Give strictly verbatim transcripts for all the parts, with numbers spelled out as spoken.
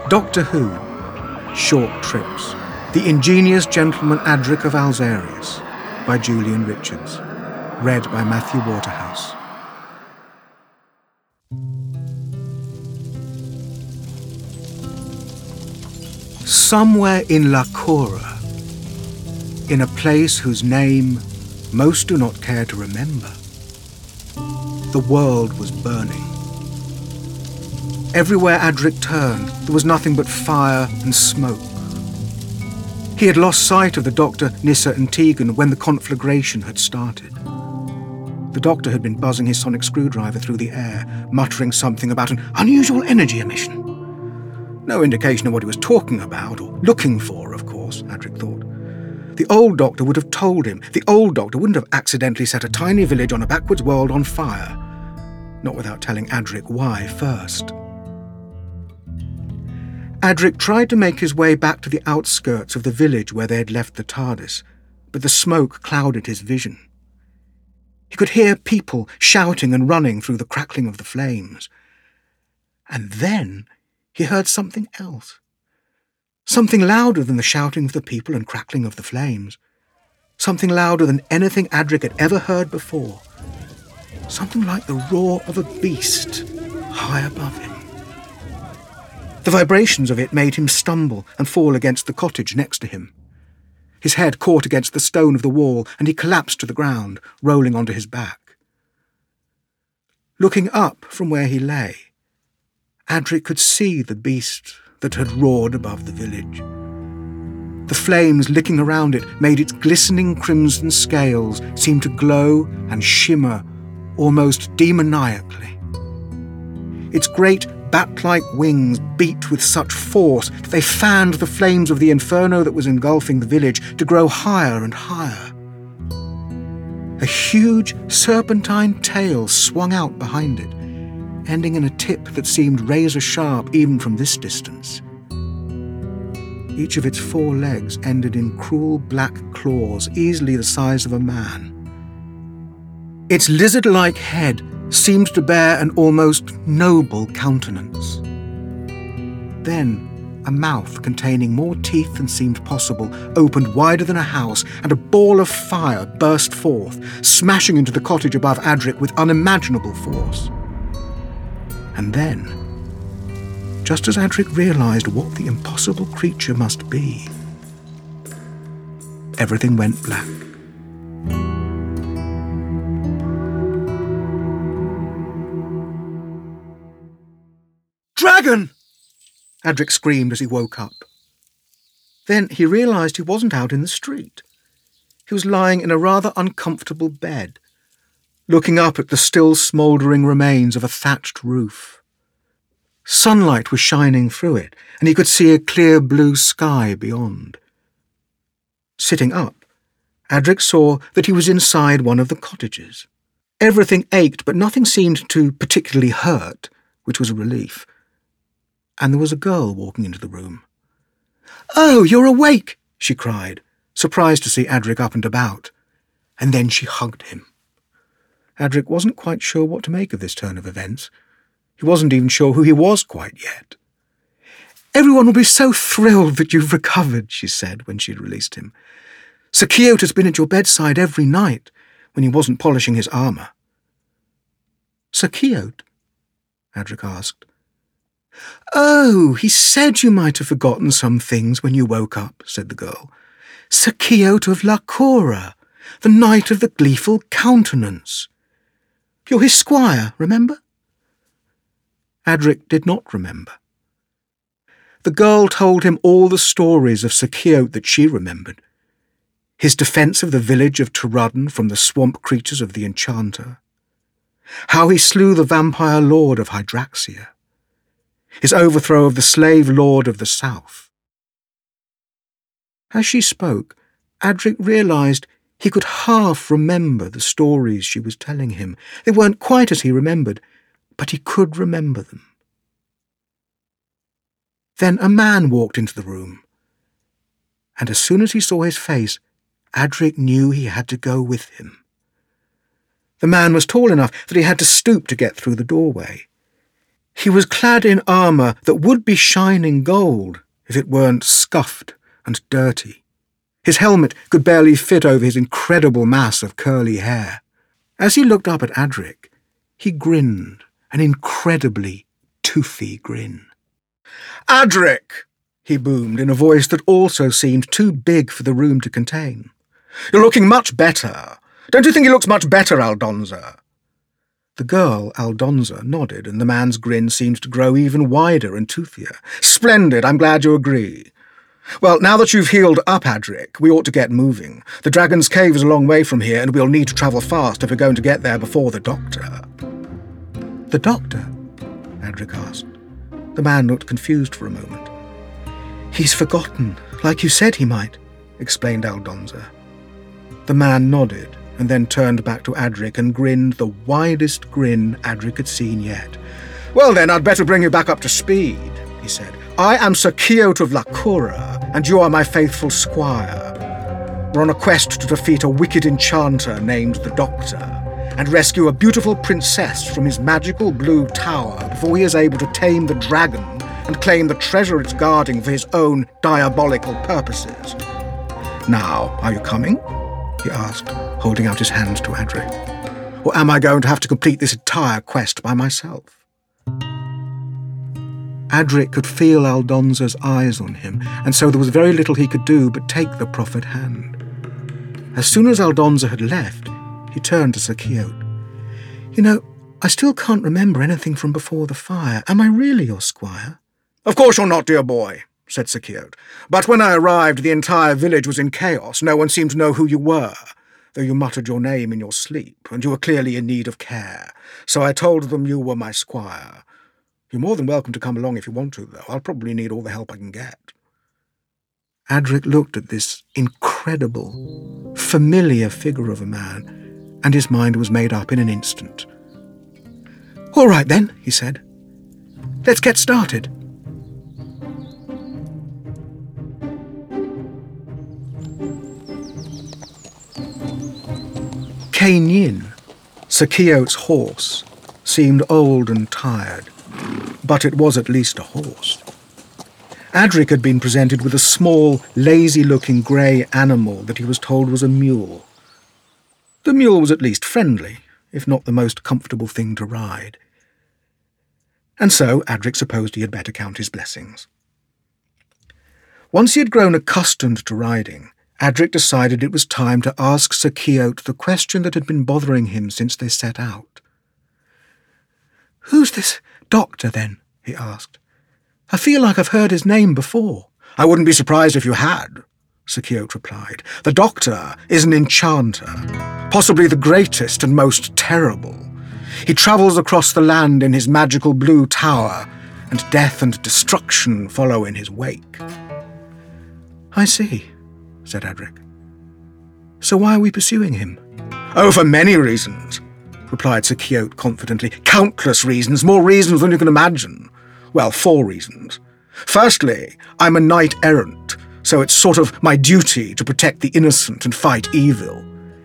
Doctor Who, Short Trips, The Ingenious Gentleman Adric of Alzarius, by Julian Richards. Read by Matthew Waterhouse. Somewhere in La Cora, in a place whose name most do not care to remember, the world was burning. Everywhere Adric turned, there was nothing but fire and smoke. He had lost sight of the Doctor, Nyssa and Tegan when the conflagration had started. The Doctor had been buzzing his sonic screwdriver through the air, muttering something about an unusual energy emission. No indication of what he was talking about, or looking for, of course, Adric thought. The old Doctor would have told him. The old Doctor wouldn't have accidentally set a tiny village on a backwards world on fire. Not without telling Adric why first. Adric tried to make his way back to the outskirts of the village where they had left the TARDIS, but the smoke clouded his vision. He could hear people shouting and running through the crackling of the flames. And then he heard something else. Something louder than the shouting of the people and crackling of the flames. Something louder than anything Adric had ever heard before. Something like the roar of a beast high above him. The vibrations of it made him stumble and fall against the cottage next to him. His head caught against the stone of the wall, and he collapsed to the ground, rolling onto his back. Looking up from where he lay, Adric could see the beast that had roared above the village. The flames licking around it made its glistening crimson scales seem to glow and shimmer almost demoniacally. Its great bat-like wings beat with such force that they fanned the flames of the inferno that was engulfing the village to grow higher and higher. A huge serpentine tail swung out behind it, ending in a tip that seemed razor-sharp even from this distance. Each of its four legs ended in cruel black claws easily the size of a man. Its lizard-like head seemed to bear an almost noble countenance. Then a mouth containing more teeth than seemed possible opened wider than a house, and a ball of fire burst forth, smashing into the cottage above Adric with unimaginable force. And then, just as Adric realised what the impossible creature must be, everything went black. "Dragon!" Adric screamed as he woke up. Then he realised he wasn't out in the street. He was lying in a rather uncomfortable bed, looking up at the still smouldering remains of a thatched roof. Sunlight was shining through it, and he could see a clear blue sky beyond. Sitting up, Adric saw that he was inside one of the cottages. Everything ached, but nothing seemed to particularly hurt, which was a relief. And there was a girl walking into the room. "Oh, you're awake!" she cried, surprised to see Adric up and about. And then she hugged him. Adric wasn't quite sure what to make of this turn of events. He wasn't even sure who he was quite yet. "Everyone will be so thrilled that you've recovered," she said when she'd released him. "Sir Quixote has been at your bedside every night when he wasn't polishing his armour." "Sir Quixote?" Adric asked. "Oh, he said you might have forgotten some things when you woke up," said the girl. "Sir Quixote of La Cora, the Knight of the Gleeful Countenance. You're his squire, remember?" Adric did not remember. The girl told him all the stories of Sir Quixote that she remembered. His defence of the village of Turudden from the swamp creatures of the Enchanter. How he slew the vampire lord of Hydraxia. His overthrow of the slave lord of the south. As she spoke, Adric realised he could half remember the stories she was telling him. They weren't quite as he remembered, but he could remember them. Then a man walked into the room, and as soon as he saw his face, Adric knew he had to go with him. The man was tall enough that he had to stoop to get through the doorway. He was clad in armour that would be shining gold if it weren't scuffed and dirty. His helmet could barely fit over his incredible mass of curly hair. As he looked up at Adric, he grinned, an incredibly toothy grin. "Adric!" he boomed in a voice that also seemed too big for the room to contain. "You're looking much better. Don't you think he looks much better, Aldonza?" The girl, Aldonza, nodded, and the man's grin seemed to grow even wider and toothier. "Splendid, I'm glad you agree. Well, now that you've healed up, Adric, we ought to get moving. The Dragon's Cave is a long way from here, and we'll need to travel fast if we're going to get there before the Doctor." "The Doctor?" Adric asked. The man looked confused for a moment. "He's forgotten, like you said he might," explained Aldonza. The man nodded, and then turned back to Adric and grinned the widest grin Adric had seen yet. "Well then, I'd better bring you back up to speed," he said. "I am Sir Quixote of Lacura, and you are my faithful squire. We're on a quest to defeat a wicked enchanter named the Doctor, and rescue a beautiful princess from his magical blue tower before he is able to tame the dragon and claim the treasure it's guarding for his own diabolical purposes. Now, are you coming?" he asked, holding out his hand to Adric. "Or am I going to have to complete this entire quest by myself?" Adric could feel Aldonza's eyes on him, and so there was very little he could do but take the proffered hand. As soon as Aldonza had left, he turned to Sir Quixote. "You know, I still can't remember anything from before the fire. Am I really your squire?" "Of course you're not, dear boy," said Sir Quixote. "But when I arrived, the entire village was in chaos. No one seemed to know who you were, though you muttered your name in your sleep, and you were clearly in need of care. So I told them you were my squire. You're more than welcome to come along if you want to, though. I'll probably need all the help I can get." Adric looked at this incredible, familiar figure of a man, and his mind was made up in an instant. "All right, then," he said. "Let's get started." Cain Yin, Sir Quixote's horse, seemed old and tired, but it was at least a horse. Adric had been presented with a small, lazy-looking grey animal that he was told was a mule. The mule was at least friendly, if not the most comfortable thing to ride. And so Adric supposed he had better count his blessings. Once he had grown accustomed to riding, Adric decided it was time to ask Sir Quixote the question that had been bothering him since they set out. "Who's this Doctor, then?" he asked. "I feel like I've heard his name before." "I wouldn't be surprised if you had," Sir Quixote replied. "The Doctor is an enchanter, possibly the greatest and most terrible. He travels across the land in his magical blue tower, and death and destruction follow in his wake." "I see," said Adric. "So why are we pursuing him?" "Oh, for many reasons," replied Sir Quixote confidently. "Countless reasons, more reasons than you can imagine. Well, four reasons. Firstly, I'm a knight-errant, so it's sort of my duty to protect the innocent and fight evil."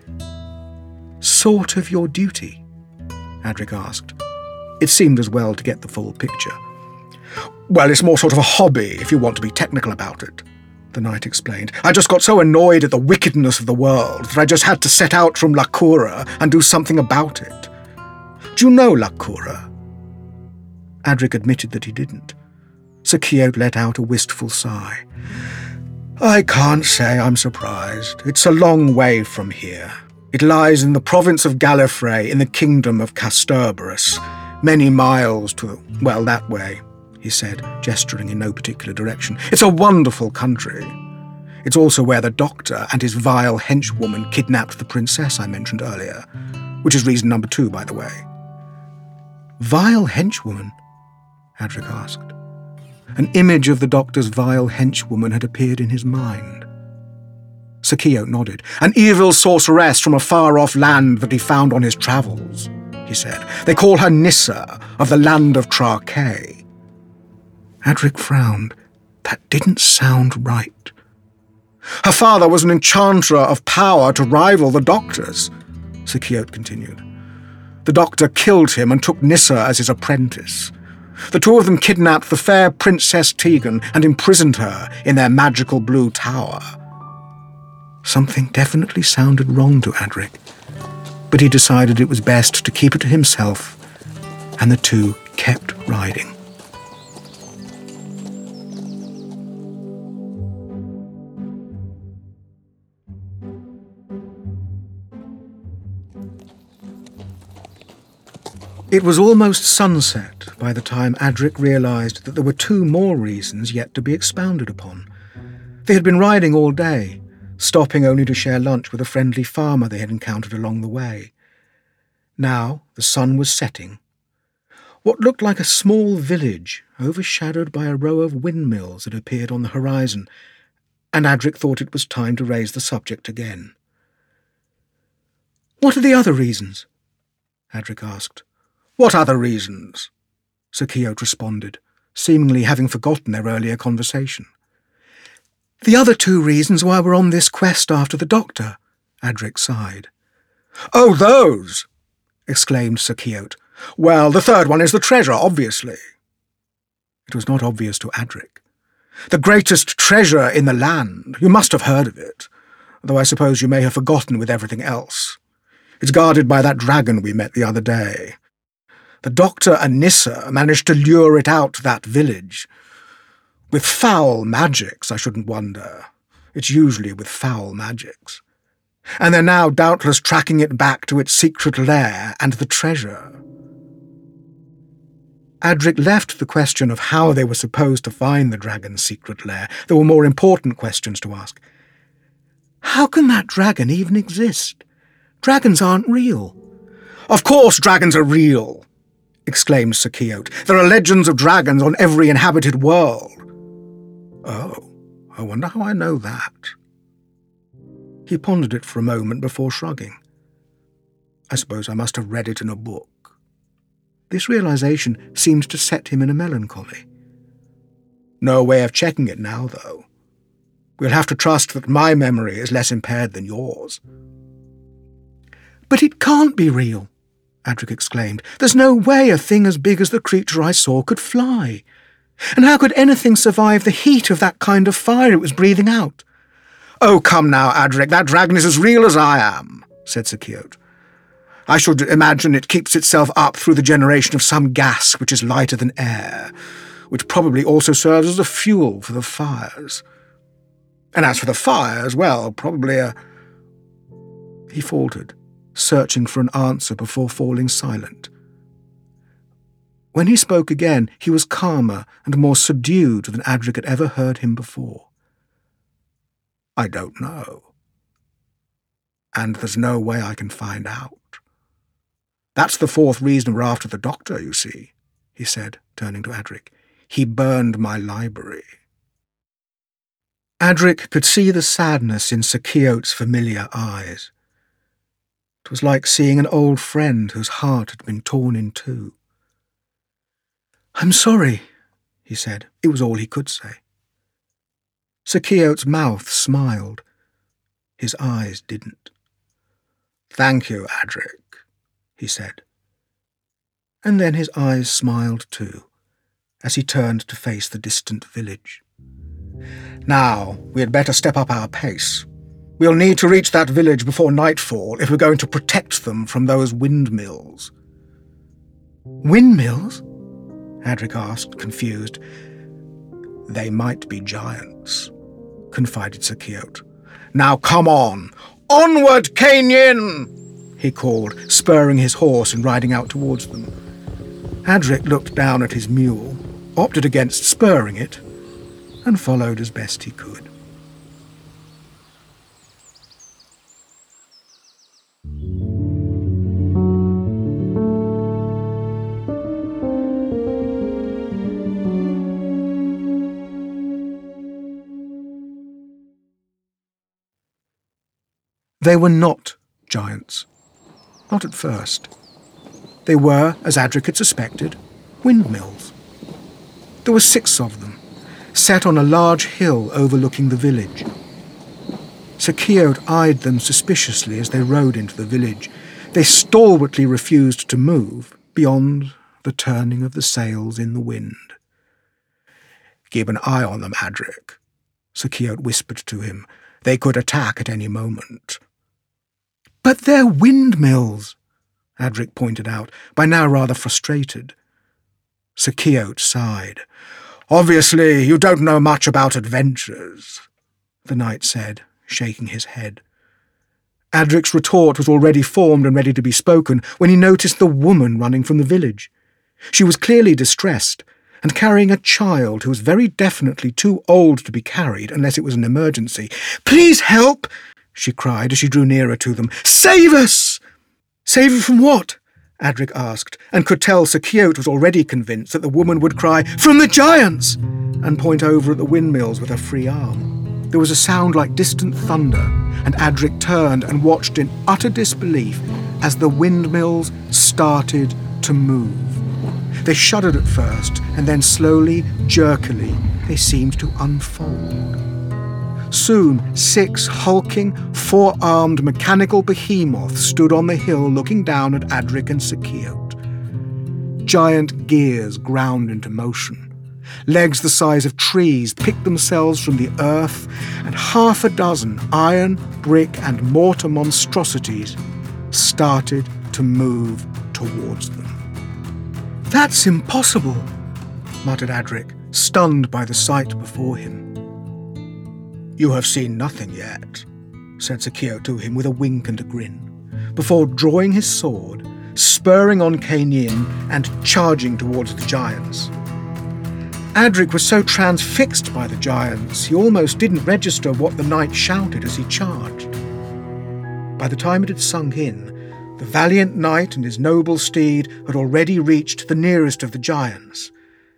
"Sort of your duty?" Adric asked. It seemed as well to get the full picture. "Well, it's more sort of a hobby, if you want to be technical about it," the knight explained. "I just got so annoyed at the wickedness of the world that I just had to set out from Lacura and do something about it. Do you know Lacura?" Adric admitted that he didn't. Sir Quixote let out a wistful sigh. "I can't say I'm surprised. It's a long way from here. It lies in the province of Gallifrey in the kingdom of Castorbarus, many miles to, well, that way," he said, gesturing in no particular direction. "It's a wonderful country. It's also where the Doctor and his vile henchwoman kidnapped the princess I mentioned earlier, which is reason number two, by the way." "Vile henchwoman?" Adric asked. An image of the Doctor's vile henchwoman had appeared in his mind. Sir Quixote nodded. "An evil sorceress from a far-off land that he found on his travels," he said. "They call her Nyssa, of the land of Traquae." Adric frowned. That didn't sound right. "Her father was an enchanter of power to rival the Doctor's," Sir Quixote continued. "The Doctor killed him and took Nyssa as his apprentice. The two of them kidnapped the fair Princess Tegan and imprisoned her in their magical blue tower. Something definitely sounded wrong to Adric, but he decided it was best to keep it to himself, and the two kept riding. It was almost sunset by the time Adric realised that there were two more reasons yet to be expounded upon. They had been riding all day, stopping only to share lunch with a friendly farmer they had encountered along the way. Now the sun was setting. What looked like a small village, overshadowed by a row of windmills, had appeared on the horizon, and Adric thought it was time to raise the subject again. "What are the other reasons?" Adric asked. "What other reasons?" Sir Quixote responded, seemingly having forgotten their earlier conversation. "The other two reasons why we're on this quest after the doctor," Adric sighed. "Oh, those!" exclaimed Sir Quixote. "Well, the third one is the treasure, obviously." It was not obvious to Adric. "The greatest treasure in the land. You must have heard of it, though I suppose you may have forgotten with everything else. It's guarded by that dragon we met the other day. The doctor and Nissa managed to lure it out to that village. With foul magics, I shouldn't wonder. It's usually with foul magics. And they're now doubtless tracking it back to its secret lair and the treasure." Adric left the question of how they were supposed to find the dragon's secret lair. There were more important questions to ask. How can that dragon even exist? Dragons aren't real. "Of course dragons are real!" exclaimed Sir Quixote. "There are legends of dragons on every inhabited world." "Oh, I wonder how I know that." He pondered it for a moment before shrugging. "I suppose I must have read it in a book." This realization seemed to set him in a melancholy. "No way of checking it now, though. We'll have to trust that my memory is less impaired than yours." "But it can't be real," Adric exclaimed. "There's no way a thing as big as the creature I saw could fly. And how could anything survive the heat of that kind of fire it was breathing out?" "Oh, come now, Adric, that dragon is as real as I am," said Sir Quixote. "I should imagine it keeps itself up through the generation of some gas which is lighter than air, which probably also serves as a fuel for the fires. And as for the fires, well, probably a—" He faltered, searching for an answer before falling silent. When he spoke again, he was calmer and more subdued than Adric had ever heard him before. "I don't know. And there's no way I can find out. That's the fourth reason we're after the doctor, you see," he said, turning to Adric. "He burned my library." Adric could see the sadness in Sir Quixote's familiar eyes. It was like seeing an old friend whose heart had been torn in two. "I'm sorry," he said. It was all he could say. Sir Quixote's mouth smiled. His eyes didn't. "Thank you, Adric," he said. And then his eyes smiled too, as he turned to face the distant village. "Now, we had better step up our pace. We'll need to reach that village before nightfall if we're going to protect them from those windmills." "Windmills?" Adric asked, confused. "They might be giants," confided Sir Quixote. "Now come on! Onward, Cainian!" he called, spurring his horse and riding out towards them. Adric looked down at his mule, opted against spurring it, and followed as best he could. They were not giants. Not at first. They were, as Adric had suspected, windmills. There were six of them, set on a large hill overlooking the village. Sir Quixote eyed them suspiciously as they rode into the village. They stalwartly refused to move beyond the turning of the sails in the wind. "Keep an eye on them, Adric," Sir Keoght whispered to him. "They could attack at any moment." "But they're windmills," Adric pointed out, by now rather frustrated. Sir Keoght sighed. "Obviously, you don't know much about adventures," the knight said, shaking his head. Adric's retort was already formed and ready to be spoken when he noticed the woman running from the village. She was clearly distressed, and carrying a child who was very definitely too old to be carried unless it was an emergency. "Please help!" she cried as she drew nearer to them. "Save us!" "Save you from what?" Adric asked, and could tell Sir Keoght was already convinced that the woman would cry, "From the giants!" and point over at the windmills with her free arm. There was a sound like distant thunder, and Adric turned and watched in utter disbelief as the windmills started to move. They shuddered at first, and then slowly, jerkily, they seemed to unfold. Soon, six hulking, four-armed mechanical behemoths stood on the hill looking down at Adric and Sir Keoght. Giant gears ground into motion. Legs the size of trees picked themselves from the earth, and half a dozen iron, brick, and mortar monstrosities started to move towards them. "That's impossible," muttered Adric, stunned by the sight before him. "You have seen nothing yet," said Sir Keoght to him with a wink and a grin, before drawing his sword, spurring on Cain Yin, and charging towards the giants. Adric was so transfixed by the giants he almost didn't register what the knight shouted as he charged. By the time it had sunk in, the valiant knight and his noble steed had already reached the nearest of the giants.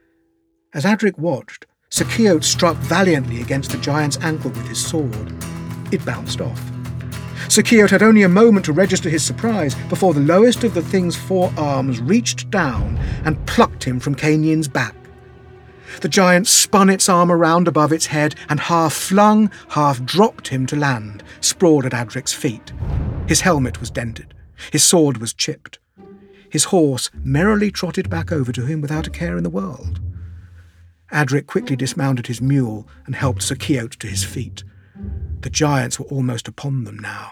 As Adric watched, Sir Keoght struck valiantly against the giant's ankle with his sword. It bounced off. Sir Keoght had only a moment to register his surprise before the lowest of the thing's four arms reached down and plucked him from Cain Yin's back. The giant spun its arm around above its head and half flung, half dropped him to land, sprawled at Adric's feet. His helmet was dented. His sword was chipped. His horse merrily trotted back over to him without a care in the world. Adric quickly dismounted his mule and helped Sir Keoght to his feet. The giants were almost upon them now.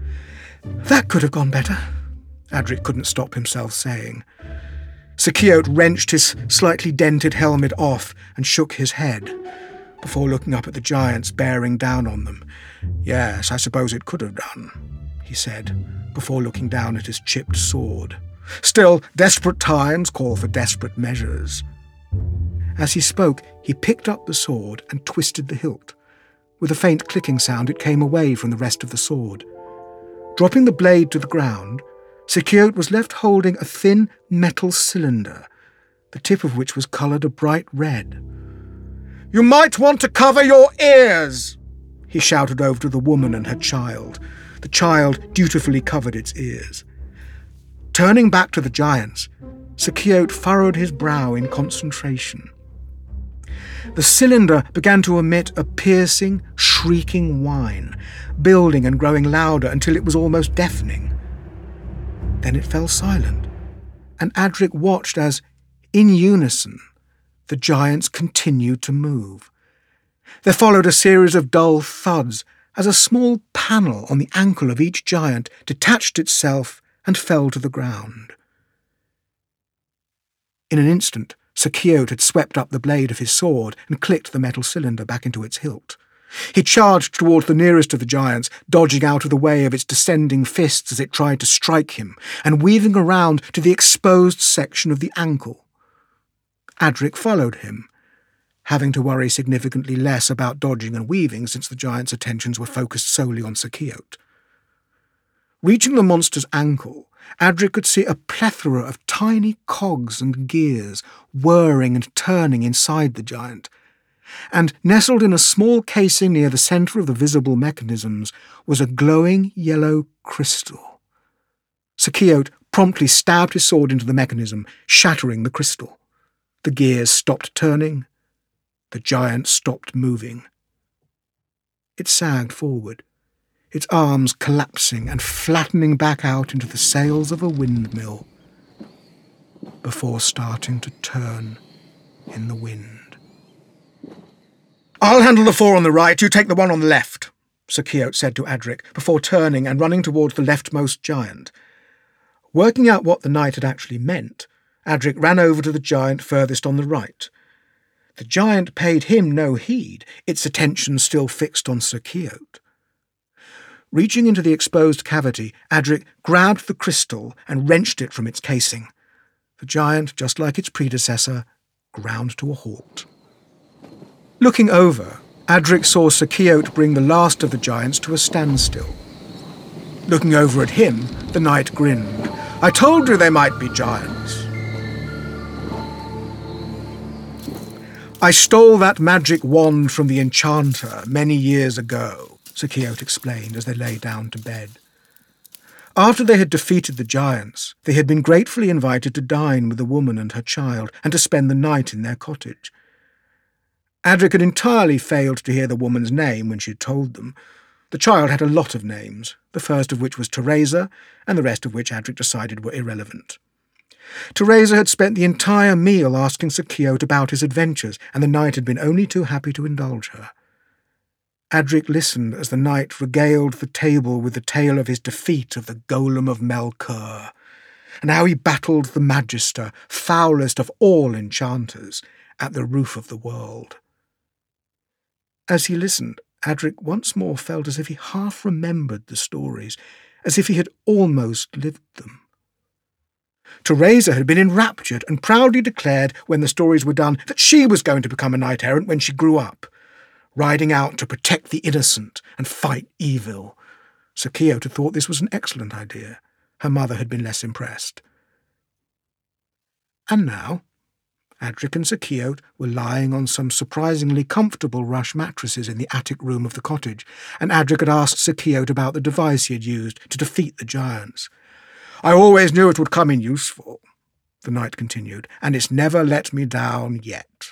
"That could have gone better," Adric couldn't stop himself saying. Sir Keoght wrenched his slightly dented helmet off and shook his head, before looking up at the giants bearing down on them. "Yes, I suppose it could have done," he said, before looking down at his chipped sword. "Still, desperate times call for desperate measures." As he spoke, he picked up the sword and twisted the hilt. With a faint clicking sound, it came away from the rest of the sword. Dropping the blade to the ground, Sir Keoght was left holding a thin metal cylinder, the tip of which was coloured a bright red. "You might want to cover your ears!" he shouted over to the woman and her child. The child dutifully covered its ears. Turning back to the giants, Sir Keoght furrowed his brow in concentration. The cylinder began to emit a piercing, shrieking whine, building and growing louder until it was almost deafening. Then it fell silent, and Adric watched as, in unison, the giants continued to move. There followed a series of dull thuds as a small panel on the ankle of each giant detached itself and fell to the ground. In an instant, Sir Keoght had swept up the blade of his sword and clicked the metal cylinder back into its hilt. He charged towards the nearest of the giants, dodging out of the way of its descending fists as it tried to strike him, and weaving around to the exposed section of the ankle. Adric followed him, having to worry significantly less about dodging and weaving since the giant's attentions were focused solely on Sir Keoght. Reaching the monster's ankle, Adric could see a plethora of tiny cogs and gears whirring and turning inside the giant, and nestled in a small casing near the centre of the visible mechanisms was a glowing yellow crystal. Sir Keoght promptly stabbed his sword into the mechanism, shattering the crystal. The gears stopped turning. The giant stopped moving. It sagged forward, its arms collapsing and flattening back out into the sails of a windmill. before starting to turn in the wind. "I'll handle the four on the right, you take the one on the left," Sir Quixote said to Adric, before turning and running towards the leftmost giant. Working out what the knight had actually meant, Adric ran over to the giant furthest on the right. The giant paid him no heed, its attention still fixed on Sir Quixote. Reaching into the exposed cavity, Adric grabbed the crystal and wrenched it from its casing. The giant, just like its predecessor, ground to a halt. Looking over, Adric saw Sir Quixote bring the last of the giants to a standstill. Looking over at him, the knight grinned. "I told you they might be giants." "I stole that magic wand from the enchanter many years ago," Sir Quixote explained as they lay down to bed. After they had defeated the giants, they had been gratefully invited to dine with the woman and her child and to spend the night in their cottage. Adric had entirely failed to hear the woman's name when she had told them. The child had a lot of names, the first of which was Teresa, and the rest of which Adric decided were irrelevant. Teresa had spent the entire meal asking Sir Quixote about his adventures, and the knight had been only too happy to indulge her. Adric listened as the knight regaled the table with the tale of his defeat of the Golem of Melkur, and how he battled the Magister, foulest of all enchanters, at the roof of the world. As he listened, Adric once more felt as if he half remembered the stories, as if he had almost lived them. Teresa had been enraptured and proudly declared, when the stories were done, that she was going to become a knight-errant when she grew up, riding out to protect the innocent and fight evil. Sir Quixote had thought this was an excellent idea. Her mother had been less impressed. And now, Adric and Sir Quixote were lying on some surprisingly comfortable rush mattresses in the attic room of the cottage, and Adric had asked Sir Quixote about the device he had used to defeat the giants. "I always knew it would come in useful," the knight continued, "and it's never let me down yet."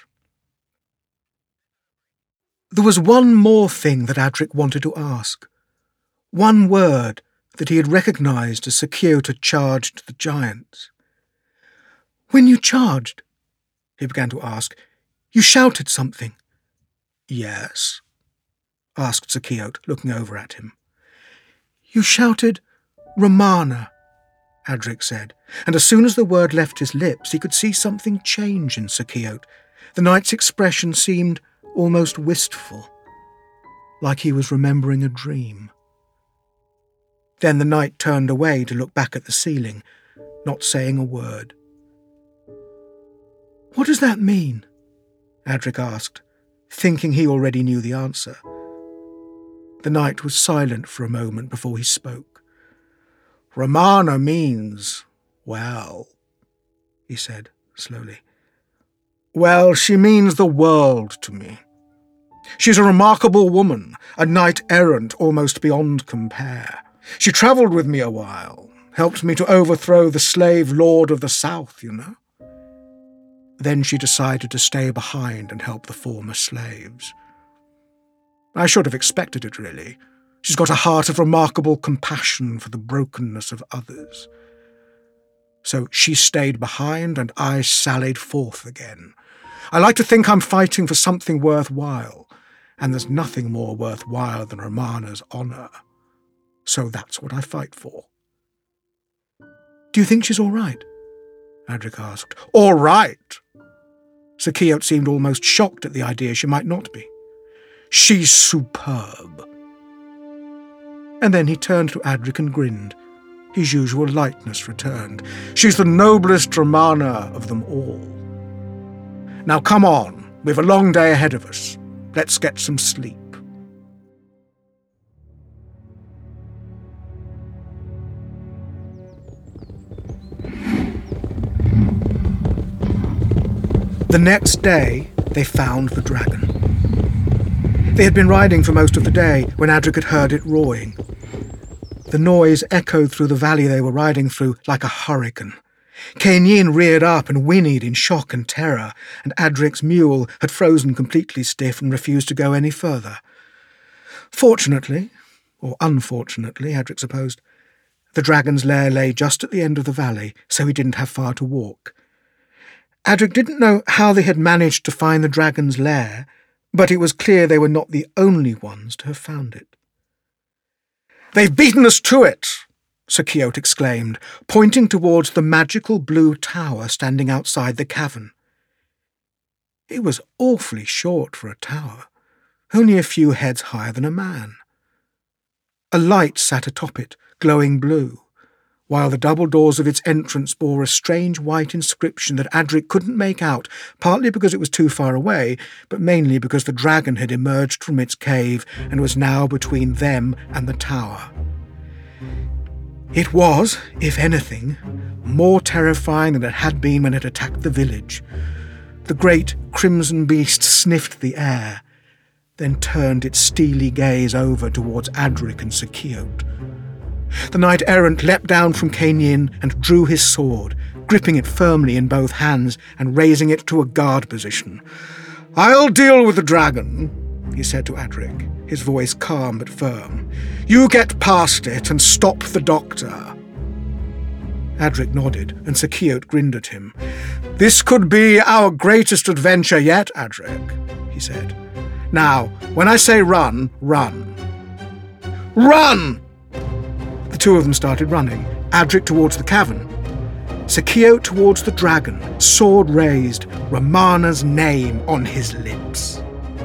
There was one more thing that Adric wanted to ask. One word that he had recognised as Sir Quixote had charged the giants. "When you charged," he began to ask, "you shouted something." "Yes?" asked Sir Quixote, looking over at him. "You shouted, 'Romana,'" Adric said, and as soon as the word left his lips he could see something change in Sir Quixote. The knight's expression seemed almost wistful, like he was remembering a dream. Then the knight turned away to look back at the ceiling, not saying a word. "What does that mean?" Adric asked, thinking he already knew the answer. The knight was silent for a moment before he spoke. "Romana means, well," he said slowly. "Well, she means the world to me. She's a remarkable woman, a knight-errant almost beyond compare. She travelled with me a while, helped me to overthrow the slave lord of the south, you know. Then she decided to stay behind and help the former slaves. I should have expected it, really. She's got a heart of remarkable compassion for the brokenness of others. So she stayed behind and I sallied forth again. I like to think I'm fighting for something worthwhile, and there's nothing more worthwhile than Romana's honour. So that's what I fight for." "Do you think she's all right?" Adric asked. "All right?" Sir Quixote seemed almost shocked at the idea she might not be. "She's superb." And then he turned to Adric and grinned. His usual lightness returned. "She's the noblest Romana of them all. Now come on, we've a long day ahead of us. Let's get some sleep." The next day, they found the dragon. They had been riding for most of the day when Adric had heard it roaring. The noise echoed through the valley they were riding through like a hurricane. Cain reared up and whinnied in shock and terror, and Adric's mule had frozen completely stiff and refused to go any further. Fortunately, or unfortunately, Adric supposed, the dragon's lair lay just at the end of the valley, so he didn't have far to walk. Adric didn't know how they had managed to find the dragon's lair, but it was clear they were not the only ones to have found it. "They've beaten us to it!" Sir Quixote exclaimed, pointing towards the magical blue tower standing outside the cavern. It was awfully short for a tower, only a few heads higher than a man. A light sat atop it, glowing blue, while the double doors of its entrance bore a strange white inscription that Adric couldn't make out, partly because it was too far away, but mainly because the dragon had emerged from its cave and was now between them and the tower. It was, if anything, more terrifying than it had been when it attacked the village. The great crimson beast sniffed the air, then turned its steely gaze over towards Adric and Sir Quixote. The knight-errant leapt down from Cain Yin and drew his sword, gripping it firmly in both hands and raising it to a guard position. "I'll deal with the dragon," he said to Adric, his voice calm but firm. "You get past it and stop the doctor." Adric nodded, and Sir Quixote grinned at him. "This could be our greatest adventure yet, Adric," he said. "Now, when I say run, run. Run!" The two of them started running, Adric towards the cavern, Sir Quixote towards the dragon, sword raised, Romana's name on his lips.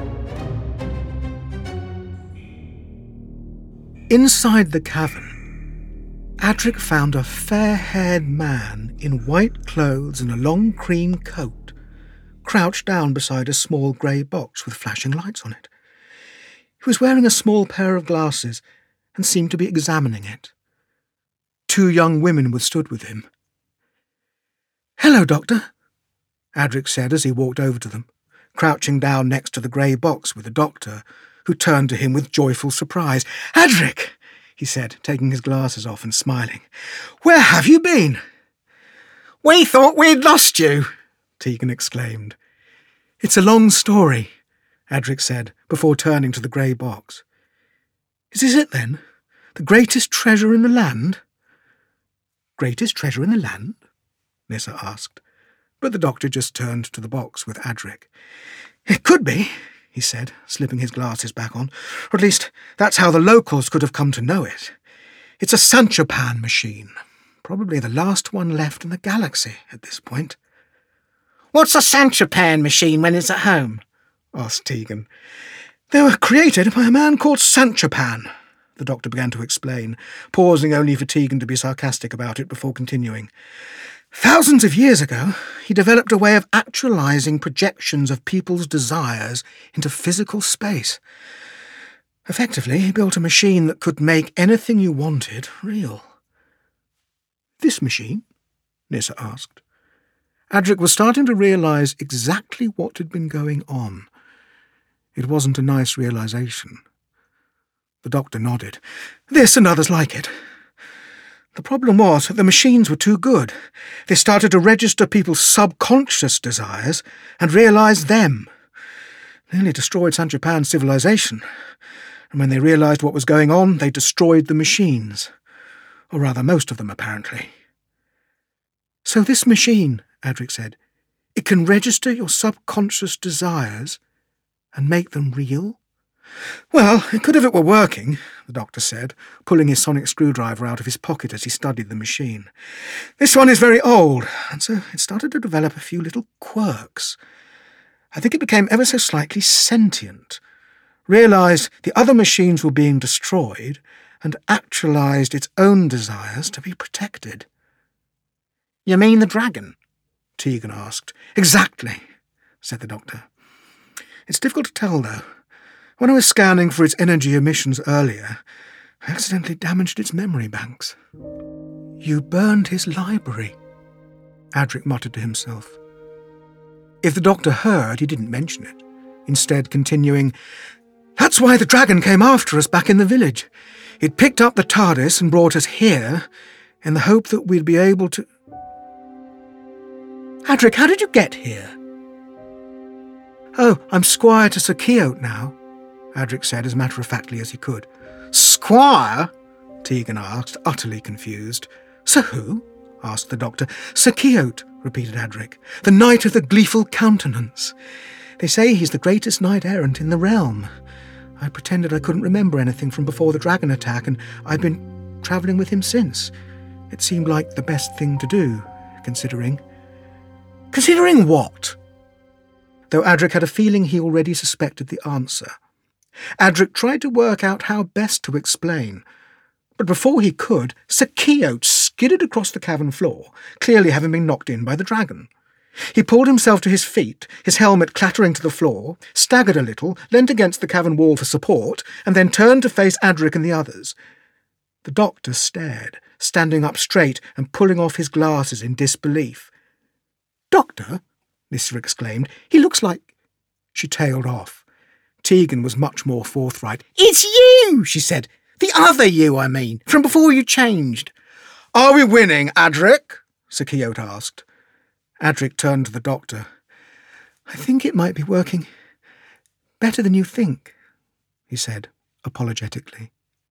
Inside the cavern, Adric found a fair-haired man in white clothes and a long cream coat, crouched down beside a small grey box with flashing lights on it. He was wearing a small pair of glasses and seemed to be examining it. Two young women withstood with him. "Hello, Doctor," Adric said as he walked over to them, crouching down next to the grey box with the doctor, who turned to him with joyful surprise. "Adric!" he said, taking his glasses off and smiling. "Where have you been?" "We thought we'd lost you," Tegan exclaimed. "It's a long story," Adric said, before turning to the grey box. "Is this it, then? The greatest treasure in the land?" "Greatest treasure in the land?" Nissa asked, but the doctor just turned to the box with Adric. "It could be," he said, slipping his glasses back on. "Or at least that's how the locals could have come to know it. It's a Sancho Pan machine, probably the last one left in the galaxy at this point." "What's a Sancho Pan machine when it's at home?" asked Tegan. "They were created by a man called Sancho Pan," the doctor began to explain, pausing only for Tegan to be sarcastic about it before continuing. "Thousands of years ago, he developed a way of actualizing projections of people's desires into physical space. Effectively, he built a machine that could make anything you wanted real." "This machine?" Nissa asked. Adric was starting to realise exactly what had been going on. It wasn't a nice realisation. The doctor nodded. "This and others like it. The problem was that the machines were too good. They started to register people's subconscious desires and realise them. They nearly destroyed Sancho Pan's civilization. And when they realised what was going on, they destroyed the machines. Or rather, most of them, apparently." "So this machine," Adric said, "it can register your subconscious desires and make them real?" "Well, it could if it were working," the doctor said, pulling his sonic screwdriver out of his pocket as he studied the machine. "This one is very old, and so it started to develop a few little quirks. I think it became ever so slightly sentient, realised the other machines were being destroyed, and actualised its own desires to be protected." "You mean the dragon?" Tegan asked. "Exactly," said the doctor. "It's difficult to tell, though. When I was scanning for its energy emissions earlier, I accidentally damaged its memory banks." "You burned his library," Adric muttered to himself. If the doctor heard, he didn't mention it, instead continuing, "That's why the dragon came after us back in the village. It picked up the TARDIS and brought us here in the hope that we'd be able to—" "Adric, how did you get here?" "Oh, I'm squire to Sir Quixote now," Adric said as matter-of-factly as he could. "Squire?" Tegan asked, utterly confused. "So who?" asked the doctor. Sir Quixote, repeated Adric. The Knight of the Gleeful Countenance. They say he's the greatest knight-errant in the realm. I pretended I couldn't remember anything from before the dragon attack, and I've been travelling with him since. It seemed like the best thing to do, considering... Considering what? Though Adric had a feeling he already suspected the answer. Adric tried to work out how best to explain, but before he could, Sir Quixote skidded across the cavern floor, clearly having been knocked in by the dragon. He pulled himself to his feet, his helmet clattering to the floor, staggered a little, leant against the cavern wall for support, and then turned to face Adric and the others. The doctor stared, standing up straight and pulling off his glasses in disbelief. "Doctor?" Nyssa exclaimed. "He looks like—" She tailed off. Tegan was much more forthright. "It's you," she said. "The other you, I mean, from before you changed." "Are we winning, Adric?" Sir Quixote asked. Adric turned to the doctor. "I think it might be working better than you think," he said, apologetically.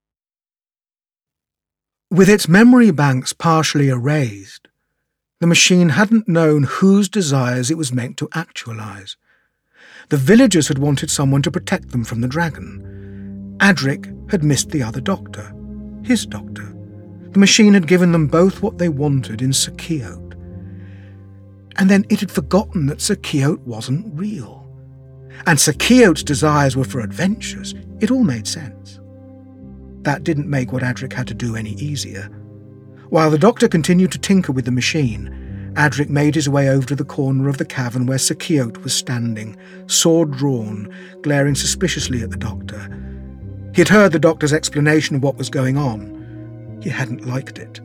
With its memory banks partially erased, the machine hadn't known whose desires it was meant to actualize. The villagers had wanted someone to protect them from the dragon. Adric had missed the other doctor, his doctor. The machine had given them both what they wanted in Sir Quixote. And then it had forgotten that Sir Quixote wasn't real. And Sir Quixote's desires were for adventures. It all made sense. That didn't make what Adric had to do any easier. While the doctor continued to tinker with the machine, Adric made his way over to the corner of the cavern where Sir Quixote was standing, sword drawn, glaring suspiciously at the doctor. He had heard the doctor's explanation of what was going on. He hadn't liked it.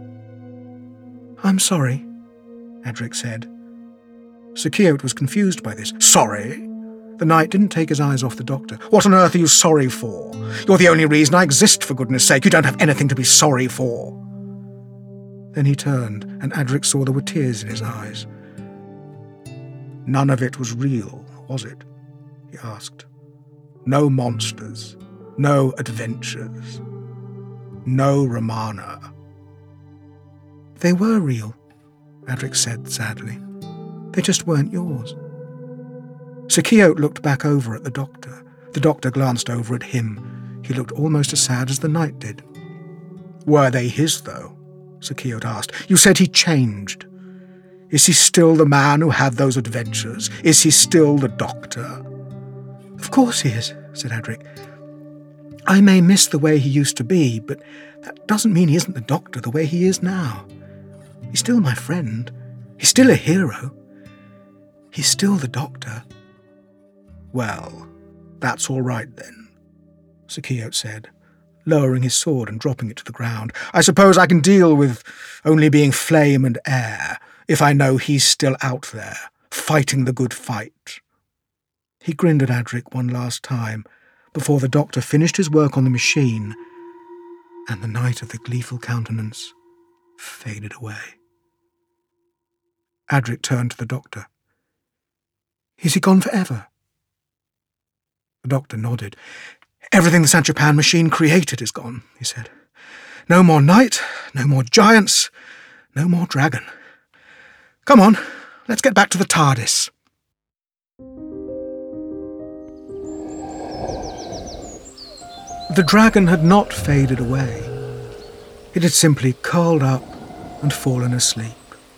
"I'm sorry," Adric said. Sir Quixote was confused by this. "Sorry?" The knight didn't take his eyes off the doctor. "What on earth are you sorry for? You're the only reason I exist, for goodness sake. You don't have anything to be sorry for." Then he turned, and Adric saw there were tears in his eyes. "None of it was real, was it?" he asked. "No monsters, no adventures, no Romana." "They were real," Adric said sadly. "They just weren't yours." Sir Quixote looked back over at the doctor. The doctor glanced over at him. He looked almost as sad as the knight did. "Were they his, though?" Sir Quixote asked. "You said he changed. Is he still the man who had those adventures? Is he still the doctor?" "Of course he is," said Adric. "I may miss the way he used to be, but that doesn't mean he isn't the doctor the way he is now. He's still my friend. He's still a hero. He's still the doctor." "Well, that's all right then," Sir Quixote said, lowering his sword and dropping it to the ground. "I suppose I can deal with only being flame and air, if I know he's still out there, fighting the good fight." He grinned at Adric one last time, before the doctor finished his work on the machine, and the Knight of the Gleeful Countenance faded away. Adric turned to the doctor. "Is he gone forever?" The doctor nodded. "Everything the Sanchipan machine created is gone," he said. "No more knight, no more giants, no more dragon. Come on, let's get back to the TARDIS." The dragon had not faded away. It had simply curled up and fallen asleep.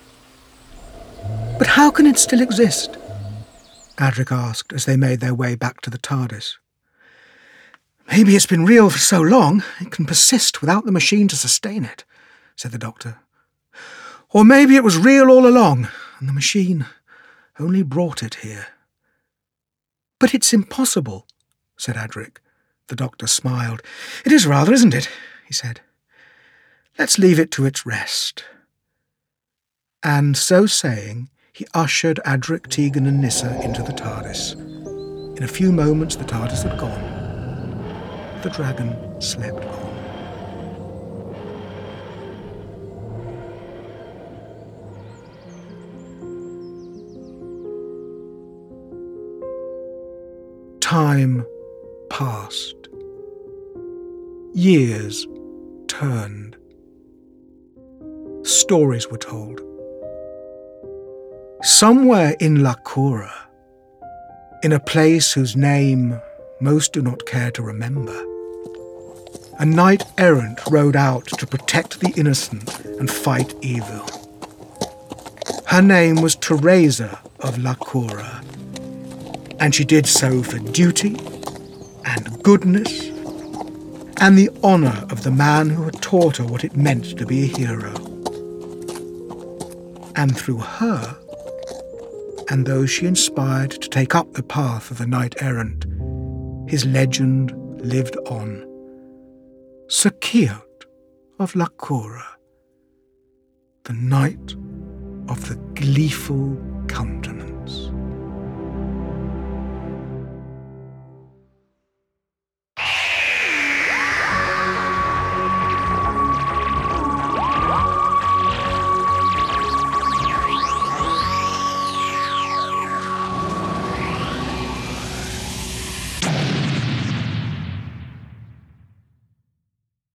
"But how can it still exist?" Adric asked as they made their way back to the TARDIS. "Maybe it's been real for so long, it can persist without the machine to sustain it," said the doctor. "Or maybe it was real all along, and the machine only brought it here." "But it's impossible," said Adric. The doctor smiled. "It is rather, isn't it?" he said. "Let's leave it to its rest." And so saying, he ushered Adric, Tegan and Nyssa into the TARDIS. In a few moments the TARDIS had gone. The dragon slept on. Time passed. Years turned. stories were told. Somewhere in La Cura, in a place whose name most do not care to remember, a knight-errant rode out to protect the innocent and fight evil. Her name was Teresa of La Cura, and she did so for duty and goodness and the honour of the man who had taught her what it meant to be a hero. And through her, and those she inspired to take up the path of the knight-errant, his legend lived on. Sir Quixote of La Cura, the knight of the gleeful countenance.